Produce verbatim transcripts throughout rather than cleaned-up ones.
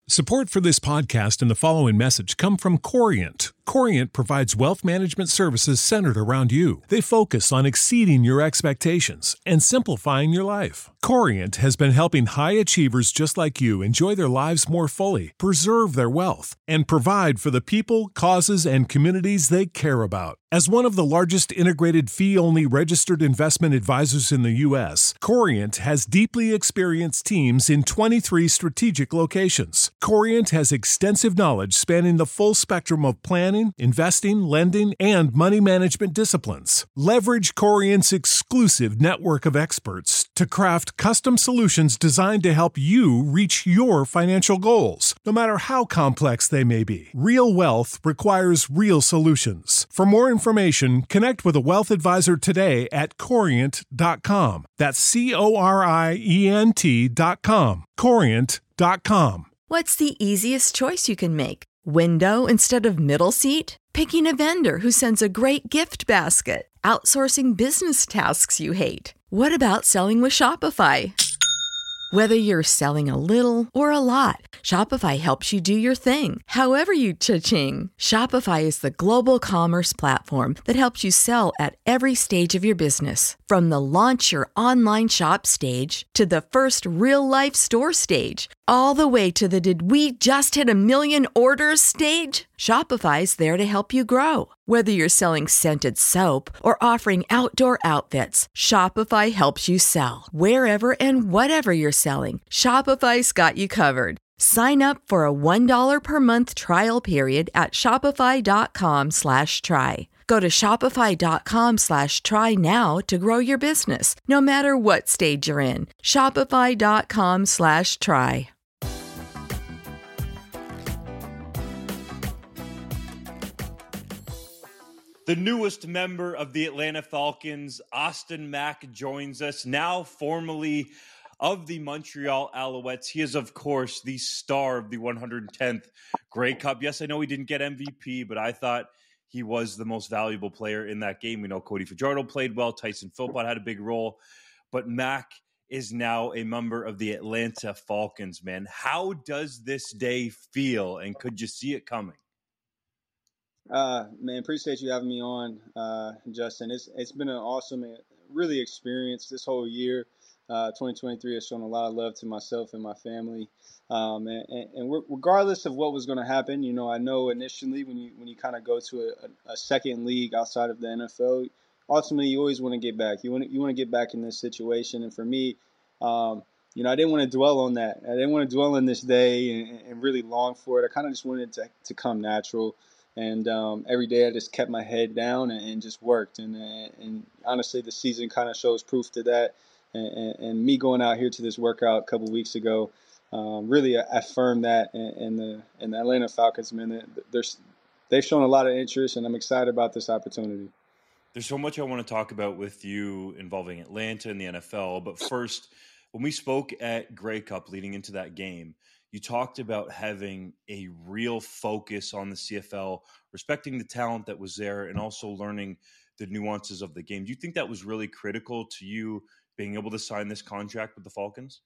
Support for this podcast and the following message come from Corient. Corient provides wealth management services centered around you. They focus on exceeding your expectations and simplifying your life. Corient has been helping high achievers just like you enjoy their lives more fully, preserve their wealth, and provide for the people, causes, and communities they care about. As one of the largest integrated fee-only registered investment advisors in the U S, Corient has deeply experienced teams in twenty-three strategic locations. Corient has extensive knowledge spanning the full spectrum of planning, investing, lending, and money management disciplines. Leverage Corient's exclusive network of experts to craft custom solutions designed to help you reach your financial goals, no matter how complex they may be. Real wealth requires real solutions. For more information, connect with a wealth advisor today at corient dot com. That's C O R I E N T dot com. corient dot com. What's the easiest choice you can make? Window instead of middle seat? Picking a vendor who sends a great gift basket? Outsourcing business tasks you hate? What about selling with Shopify? Whether you're selling a little or a lot, Shopify helps you do your thing, however you cha-ching. Shopify is the global commerce platform that helps you sell at every stage of your business. From the launch your online shop stage to the first real-life store stage, all the way to the did we just hit a million orders stage. Shopify's there to help you grow. Whether you're selling scented soap or offering outdoor outfits, Shopify helps you sell. Wherever and whatever you're selling, Shopify's got you covered. Sign up for a one dollar per month trial period at shopify.com slash try. Go to shopify.com slash try now to grow your business, no matter what stage you're in. Shopify.com slash try. The newest member of the Atlanta Falcons, Austin Mack, joins us, now formerly of the Montreal Alouettes. He is, of course, the star of the one hundred tenth Grey Cup. Yes, I know he didn't get M V P, but I thought he was the most valuable player in that game. We know Cody Fajardo played well. Tyson Philpott had a big role. But Mack is now a member of the Atlanta Falcons, man. How does this day feel, and could you see it coming? Uh, man, appreciate you having me on, uh, Justin. It's it's been an awesome, really experience this whole year. Uh, twenty twenty-three has shown a lot of love to myself and my family. Um, and, and, and regardless of what was going to happen, you know, I know initially when you when you kind of go to a, a second league outside of the N F L, ultimately you always want to get back. You want you want to get back in this situation. And for me, um, you know, I didn't want to dwell on that. I didn't want to dwell on this day and, and really long for it. I kind of just wanted to to come natural. And um, every day I just kept my head down and, and just worked. And, and honestly, the season kind of shows proof to that. And, and, and me going out here to this workout a couple weeks ago um, really affirmed that. And, and, the, and the Atlanta Falcons, man, they're, they've shown a lot of interest, and I'm excited about this opportunity. There's so much I want to talk about with you involving Atlanta and the N F L. But first, when we spoke at Grey Cup leading into that game, you talked about having a real focus on the C F L, respecting the talent that was there, and also learning the nuances of the game. Do you think that was really critical to you being able to sign this contract with the Falcons?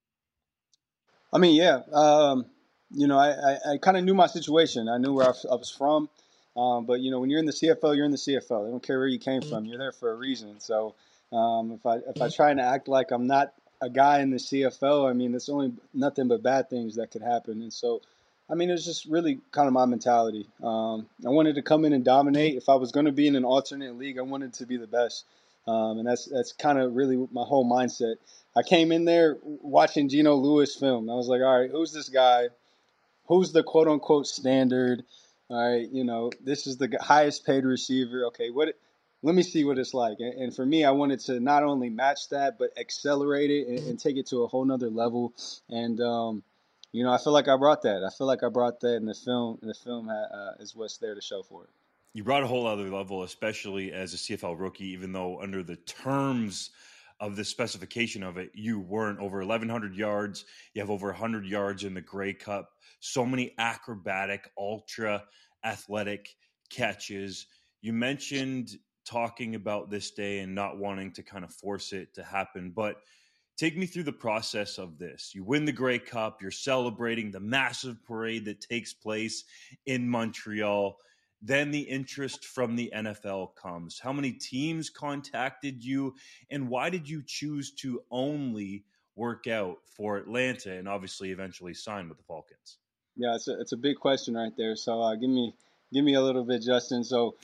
I mean, yeah. Um, you know, I, I, I kind of knew my situation. I knew where I, I was from. Um, but, you know, when you're in the C F L, you're in the C F L. They don't care where you came from. You're there for a reason. So um, if I if I try and act like I'm not a guy in the C F L, I mean, there's only nothing but bad things that could happen. And so, I mean, it was just really kind of my mentality. Um, I wanted to come in and dominate. If I was going to be in an alternate league, I wanted to be the best. Um, and that's that's kind of really my whole mindset. I came in there watching Geno Lewis film. I was like, all right, who's this guy? Who's the quote-unquote standard? All right, you know, this is the highest paid receiver. Okay, what? Let me see what it's like. And, and for me, I wanted to not only match that, but accelerate it and, and take it to a whole nother level. And, um, you know, I feel like I brought that. I feel like I brought that in the film. The film uh, is what's there to show for it. You brought a whole other level, especially as a C F L rookie, even though under the terms of the specification of it, you weren't. Over eleven hundred yards. You have over one hundred yards in the Grey Cup. So many acrobatic, ultra athletic catches. You mentioned talking about this day and not wanting to kind of force it to happen, but Take me through the process of this. You win the Grey Cup. You're celebrating the massive parade that takes place in Montreal. Then the interest from the N F L comes. How many teams contacted you, and why did you choose to only work out for Atlanta and obviously eventually sign with the Falcons? Yeah, it's a, it's a big question right there. So uh, give me give me a little bit, Justin. So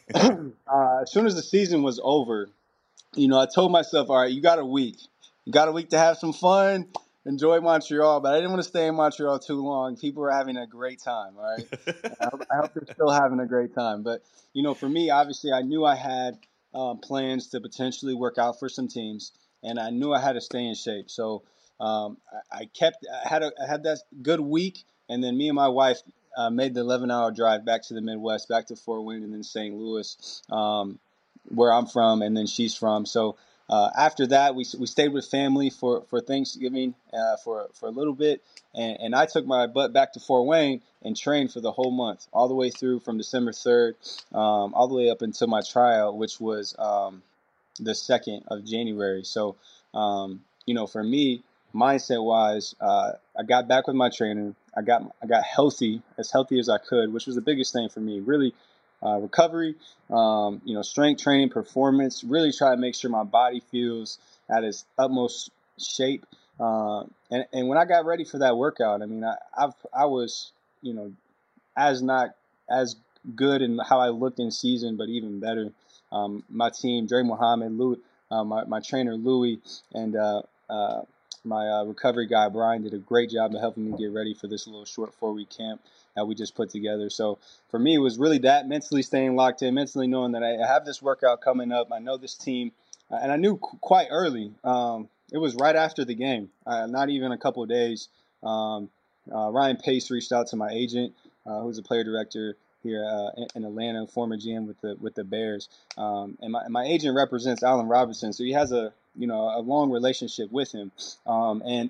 uh, as soon as the season was over, you know, I told myself, all right, you got a week. You got a week to have some fun, enjoy Montreal. But I didn't want to stay in Montreal too long. People were having a great time, all right? I, hope, I hope they're still having a great time. But, you know, for me, obviously, I knew I had um, plans to potentially work out for some teams, and I knew I had to stay in shape. So um, I, I kept – I had a, I had that good week, and then me and my wife uh, made the eleven-hour drive back to the Midwest, back to Fort Wayne and then Saint Louis, um, where I'm from, and then she's from. So uh, after that, we we stayed with family for for Thanksgiving uh, for for a little bit, and, and I took my butt back to Fort Wayne and trained for the whole month, all the way through from December third, um, all the way up until my tryout, which was um, the second of January. So, um, you know, for me, mindset wise, uh, I got back with my trainer. I got I got healthy, as healthy as I could, which was the biggest thing for me. Really, uh, recovery, um, you know, strength training, performance. Really try to make sure my body feels at its utmost shape. Uh, and and when I got ready for that workout, I mean, I I've, I was, you know, as not as good in how I looked in season, but even better. Um, my team, Dre Muhammad, Lou, uh, my, my trainer, Louie, and uh, uh, my uh, recovery guy, Brian, did a great job of helping me get ready for this little short four-week camp that we just put together. So for me, it was really that, mentally staying locked in, mentally knowing that I have this workout coming up. I know this team, uh, and I knew qu- quite early. Um, it was right after the game, uh, not even a couple of days. Um, uh, Ryan Pace reached out to my agent, uh, who's a player director here uh, in, in Atlanta, former G M with the with the Bears, um, and my my agent represents Allen Robinson, so he has a you know a long relationship with him, um, and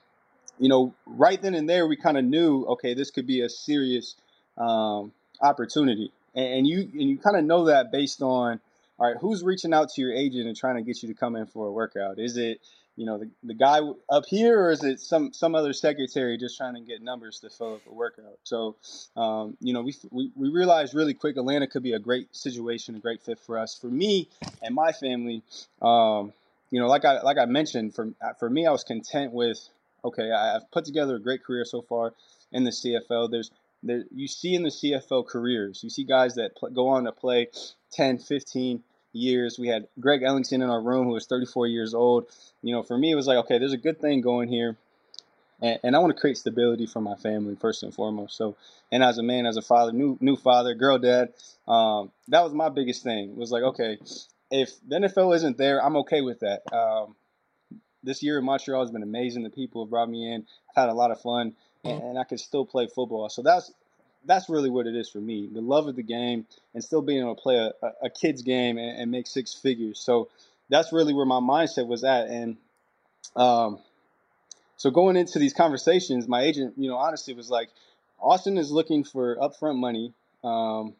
you know right then and there we kind of knew, okay, this could be a serious um, opportunity, and, and you and you kind of know that based on, all right, who's reaching out to your agent and trying to get you to come in for a workout? Is it you know, the, the guy up here, or is it some, some other secretary just trying to get numbers to fill up a workout? So, um, you know, we, we we realized really quick Atlanta could be a great situation, a great fit for us. For me and my family, um, you know, like I like I mentioned, for for me, I was content with, okay, I've put together a great career so far in the C F L. There's there you see in the C F L careers, you see guys that pl- go on to play ten, fifteen years. We had Greg Ellington in our room, who was thirty-four years old. You know, for me, it was like, okay, there's a good thing going here, and, and I want to create stability for my family first and foremost. So, and as a man, as a father, new new father, girl dad, um, that was my biggest thing. It was like, okay, if the N F L isn't there, I'm okay with that. Um, this year in Montreal has been amazing. The people have brought me in. I've had a lot of fun, and, and I can still play football. So that's that's really what it is for me, the love of the game and still being able to play a, a, a kid's game and, and make six figures. So that's really where my mindset was at. And um, so going into these conversations, my agent, you know, honestly was like, Austin is looking for upfront money um,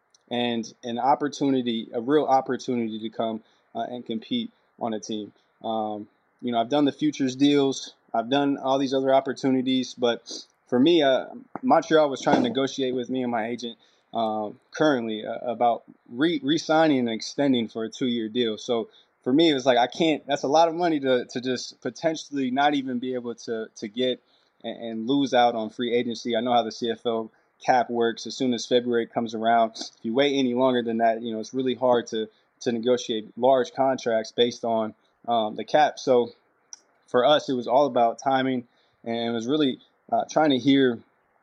and an opportunity, a real opportunity to come uh, and compete on a team. Um, you know, I've done the futures deals. I've done all these other opportunities, but for me, uh, Montreal was trying to negotiate with me and my agent uh, currently uh, about re- re-signing and extending for a two-year deal. So for me, it was like, I can't, that's a lot of money to, to just potentially not even be able to, to get and, and lose out on free agency. I know how the C F L cap works. As soon as February comes around, if you wait any longer than that, you know, it's really hard to, to negotiate large contracts based on um, the cap. So for us, it was all about timing, and it was really uh, trying to hear,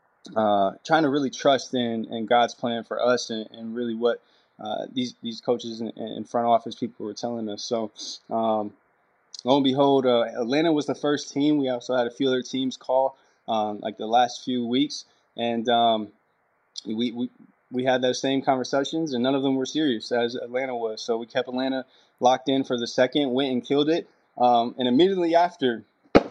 uh, trying to really trust in, in God's plan for us, and, and really what uh, these these coaches and, and front office people were telling us. So, um, lo and behold, uh, Atlanta was the first team. We also had a few other teams call, um, like the last few weeks, and um, we we we had those same conversations, and none of them were serious as Atlanta was. So we kept Atlanta locked in for the second, went and killed it. Um, and immediately after,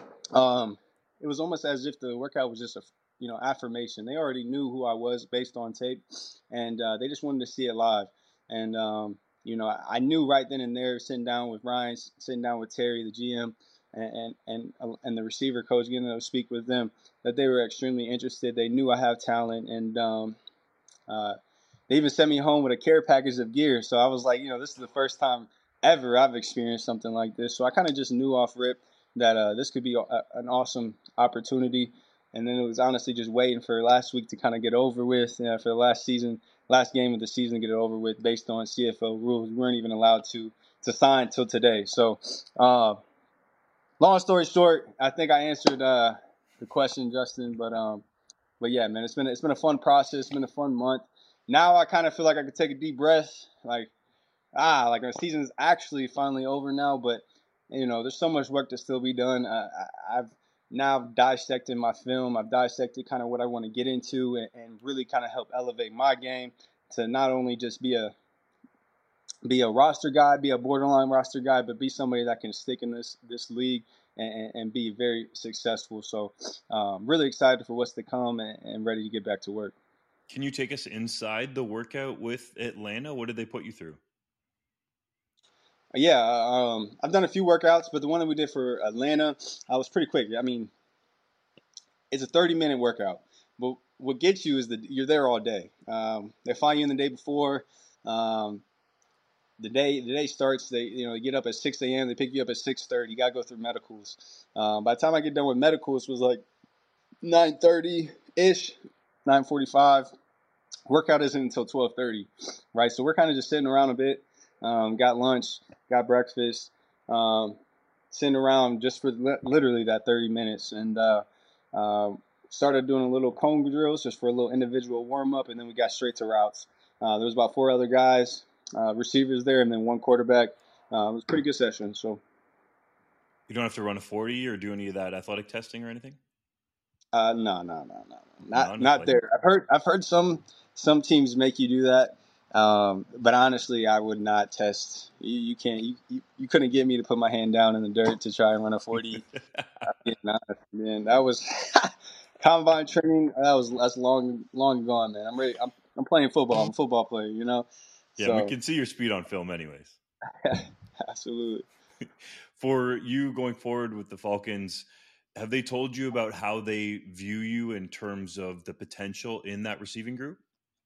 um, it was almost as if the workout was just a you know affirmation. They already knew who I was based on tape, and uh, they just wanted to see it live. And um, you know, I, I knew right then and there, sitting down with Ryan, sitting down with Terry, the G M, and and and, and the receiver coach, getting to speak with them, that they were extremely interested. They knew I have talent, and um, uh, they even sent me home with a care package of gear. So I was like, you know, this is the first time ever I've experienced something like this. So I kind of just knew off rip that uh, this could be a, an awesome opportunity. And then it was honestly just waiting for last week to kind of get over with, you know, for the last season, last game of the season to get it over with based on C F L rules. We weren't even allowed to to sign till today. So uh, long story short, I think I answered uh, the question, Justin. But um, but yeah, man, it's been it's been a fun process. It's been a fun month. Now I kind of feel like I could take a deep breath, like ah, like our season's actually finally over now. But you know, there's so much work to still be done. Uh, I, I've now dissected my film. I've dissected kind of what I want to get into and, and really kind of help elevate my game to not only just be a be a roster guy, be a borderline roster guy, but be somebody that can stick in this this league and, and be very successful. So, um, really excited for what's to come and, and ready to get back to work. Can you take us inside the workout with Atlanta? What did they put you through? Yeah, um, I've done a few workouts, but the one that we did for Atlanta, I was pretty quick. I mean, it's a thirty-minute workout, but what gets you is that you're there all day. Um, they fly you in the day before. Um, the day the day starts. They you know they get up at six a.m. They pick you up at six thirty. You gotta go through medicals. Um, by the time I get done with medicals, it was like nine thirty ish, nine forty-five. Workout isn't until twelve thirty, right? So we're kind of just sitting around a bit. Um, got lunch, got breakfast, um, sitting around just for li- literally that thirty minutes, and uh, uh, started doing a little cone drills just for a little individual warm up, and then we got straight to routes. Uh, there was about four other guys, uh, receivers there, and then one quarterback. Uh, it was a pretty good session. So you don't have to run a forty or do any of that athletic testing or anything? Uh, no, no, no, no, not No, not there. I've heard I've heard some some teams make you do that. Um, but honestly, I would not test. You, you can't. You, you, you couldn't get me to put my hand down in the dirt to try and run a forty. I'm being honest, man. That was combine training. That was that's long long gone, man. I'm ready. I'm I'm playing football. I'm a football player, you know. Yeah, So we can see your speed on film, anyways. absolutely. For you going forward with the Falcons, have they told you about how they view you in terms of the potential in that receiving group?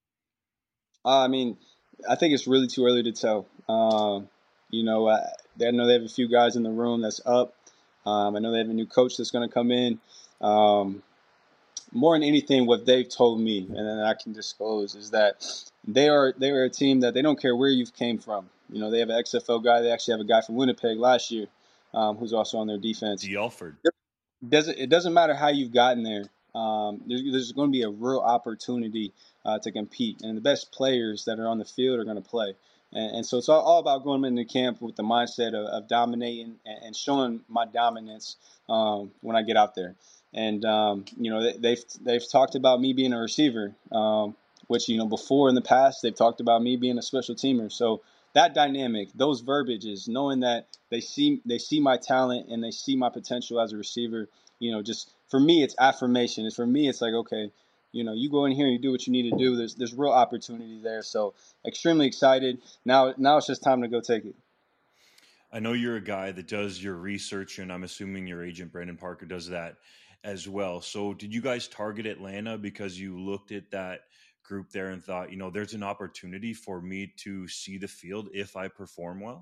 Uh, I mean, I think it's really too early to tell. Um, you know, I, I know they have a few guys in the room that's up. Um, I know they have a new coach that's going to come in. Um, more than anything, what they've told me, and then I can disclose, is that they are they are a team that they don't care where you've came from. You know, they have an X F L guy. They actually have a guy from Winnipeg last year, um, who's also on their defense. D. Alford. Doesn't it doesn't matter how you've gotten there. Um, there's, there's going to be a real opportunity uh, to compete, and the best players that are on the field are going to play. And, and so it's all, all about going into camp with the mindset of, of dominating and, and showing my dominance um, when I get out there. And um, you know they, they've they've talked about me being a receiver, um, which you know before in the past they've talked about me being a special teamer. So that dynamic, those verbiages, knowing that they see they see my talent and they see my potential as a receiver, you know, just for me it's affirmation. It's for me it's like, okay, you know, you go in here and you do what you need to do. There's there's real opportunity there. So extremely excited. Now now it's just time to go take it. I know you're a guy that does your research, and I'm assuming your agent Brandon Parker does that as well. So did you guys target Atlanta because you looked at that group there and thought, you know, there's an opportunity for me to see the field if I perform well?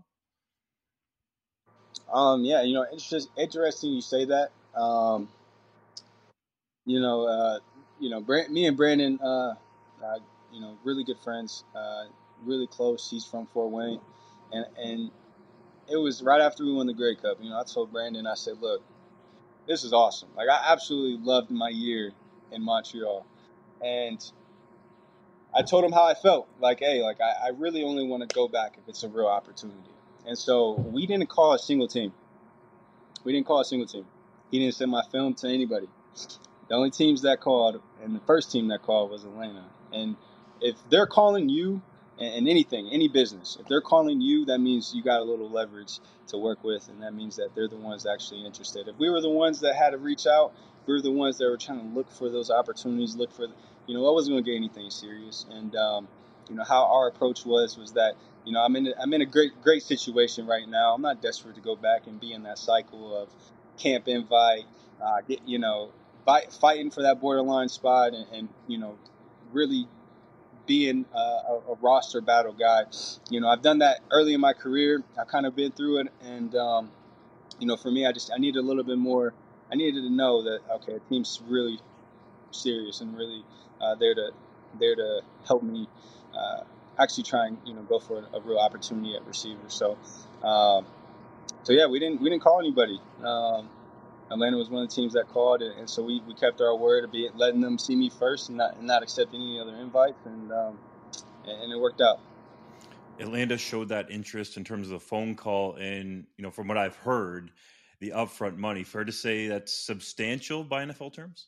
Um, yeah, you know, it's just interesting you say that. Um, you know, uh, you know, Brand, me and Brandon, uh, uh, you know, really good friends, uh, really close. He's from Fort Wayne, and and it was right after we won the Grey Cup. You know, I told Brandon, I said, look, this is awesome. Like, I absolutely loved my year in Montreal, and I told him how I felt. Like, hey, like I, I really only want to go back if it's a real opportunity. And so we didn't call a single team. We didn't call a single team. He didn't send my film to anybody. The only teams that called, and the first team that called was Atlanta. And if they're calling you, and anything, any business, if they're calling you, that means you got a little leverage to work with, and that means that they're the ones actually interested. If we were the ones that had to reach out, we were the ones that were trying to look for those opportunities, look for, you know, I wasn't going to get anything serious. And, um, you know, how our approach was, was that, you know, I'm in a, I'm in a great, great situation right now. I'm not desperate to go back and be in that cycle of, camp invite, uh, get, you know, fight, fighting for that borderline spot, and, and you know, really being a, a, a roster battle guy. You know, I've done that early in my career. I've kind of been through it, and um, you know, for me, I just I needed a little bit more. I needed to know that okay, the team's really serious and really uh, there to there to help me uh, actually try and you know go for a, a real opportunity at receiver. So, um, so yeah, we didn't we didn't call anybody. Um, Atlanta was one of the teams that called, and, and so we, we kept our word of be letting them see me first and not and not accepting any other invites, and um, and, and it worked out. Atlanta showed that interest in terms of the phone call, and you know, from what I've heard, the upfront money. Fair to say that's substantial by N F L terms?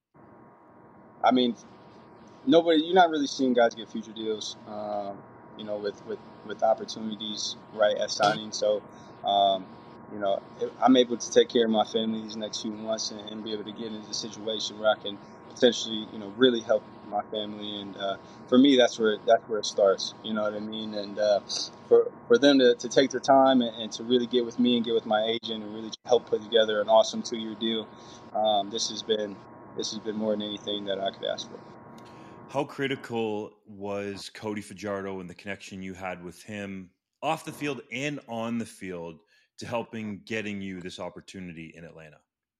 I mean, nobody. You're not really seeing guys get future deals, um, you know, with, with, with opportunities right at signing. So, um, you know, I'm able to take care of my family these next few months and, and be able to get into a situation where I can potentially, you know, really help my family. And uh, for me, that's where that's where it starts. You know what I mean? And uh, for for them to, to take their time and, and to really get with me and get with my agent and really help put together an awesome two-year deal, um, this has been this has been more than anything that I could ask for. How critical was Cody Fajardo and the connection you had with him off the field and on the field to helping getting you this opportunity in Atlanta?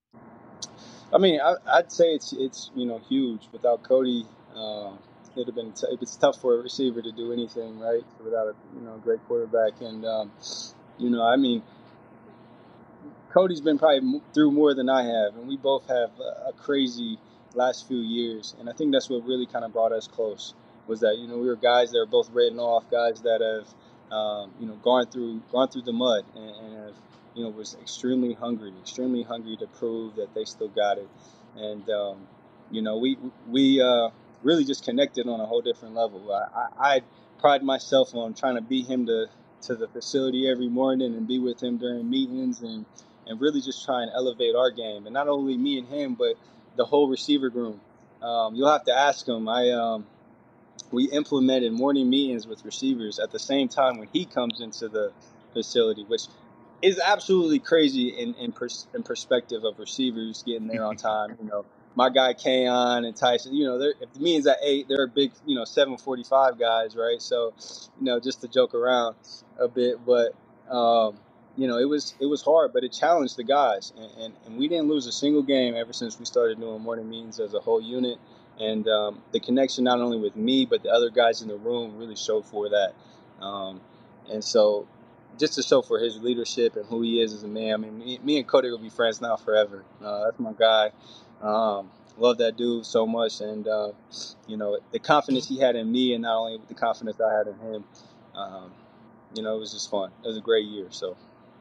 I mean, I, I'd say it's it's you know huge. Without Cody, uh, it'd have been t- it's tough for a receiver to do anything, right? Without a you know great quarterback, and um, you know, I mean, Cody's been probably through more than I have, and we both have a, a crazy last few years, and I think that's what really kind of brought us close. Was that you know we were guys that are both written off, guys that have um, you know gone through gone through the mud, and, and have you know was extremely hungry, extremely hungry to prove that they still got it, and um, you know we we uh, really just connected on a whole different level. I, I, I pride myself on trying to beat him to to the facility every morning and be with him during meetings and and really just try and elevate our game, and not only me and him, but the whole receiver room. Um, you'll have to ask him. I um, we implemented morning meetings with receivers at the same time when he comes into the facility, which is absolutely crazy in in, pers- in perspective of receivers getting there on time. You know, my guy Kayon and Tyson. You know, if the meeting's at eight, they're big. You know, seven forty-five guys, right? So, you know, just to joke around a bit, but. Um, You know, it was it was hard, but it challenged the guys, and, and, and we didn't lose a single game ever since we started doing morning meetings as a whole unit. And um, the connection not only with me, but the other guys in the room really showed for that. Um, and so, just to show for his leadership and who he is as a man. I mean, me, me and Cody will be friends now forever. Uh, that's my guy. Um, love that dude so much, and uh, you know, the confidence he had in me, and not only the confidence I had in him. Um, you know, it was just fun. It was a great year. So.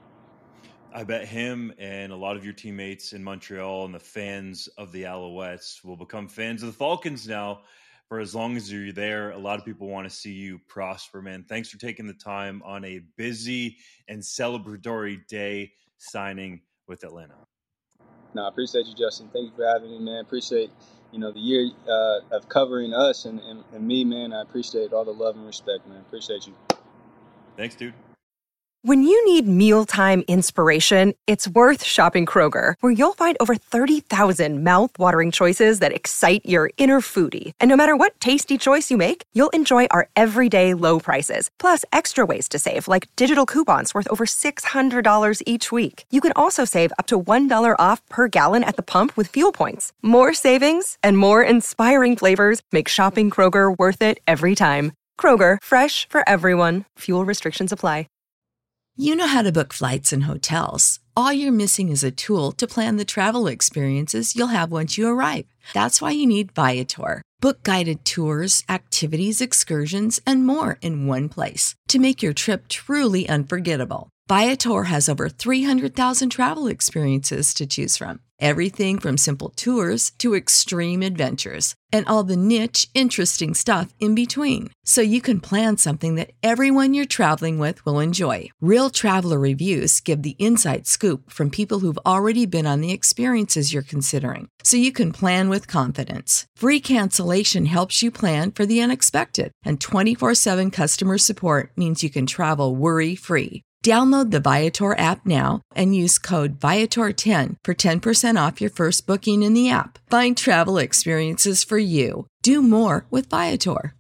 I bet him and a lot of your teammates in Montreal and the fans of the Alouettes will become fans of the Falcons now for as long as you're there. A lot of people want to see you prosper, man. Thanks for taking the time on a busy and celebratory day signing with Atlanta. No, I appreciate you, Justin. Thank you for having me, man. Appreciate, you know, the year uh, of covering us and, and, and me, man. I appreciate all the love and respect, man. Appreciate you. Thanks, dude. When you need mealtime inspiration, it's worth shopping Kroger, where you'll find over thirty thousand mouth-watering choices that excite your inner foodie. And no matter what tasty choice you make, you'll enjoy our everyday low prices, plus extra ways to save, like digital coupons worth over six hundred dollars each week. You can also save up to one dollar off per gallon at the pump with fuel points. More savings and more inspiring flavors make shopping Kroger worth it every time. Kroger, fresh for everyone. Fuel restrictions apply. You know how to book flights and hotels. All you're missing is a tool to plan the travel experiences you'll have once you arrive. That's why you need Viator. Book guided tours, activities, excursions, and more in one place to make your trip truly unforgettable. Viator has over three hundred thousand travel experiences to choose from. Everything from simple tours to extreme adventures and all the niche, interesting stuff in between. So you can plan something that everyone you're traveling with will enjoy. Real traveler reviews give the inside scoop from people who've already been on the experiences you're considering. So you can plan with confidence. Free cancellation helps you plan for the unexpected. And twenty-four seven customer support means you can travel worry-free. Download the Viator app now and use code Viator ten for ten percent off your first booking in the app. Find travel experiences for you. Do more with Viator.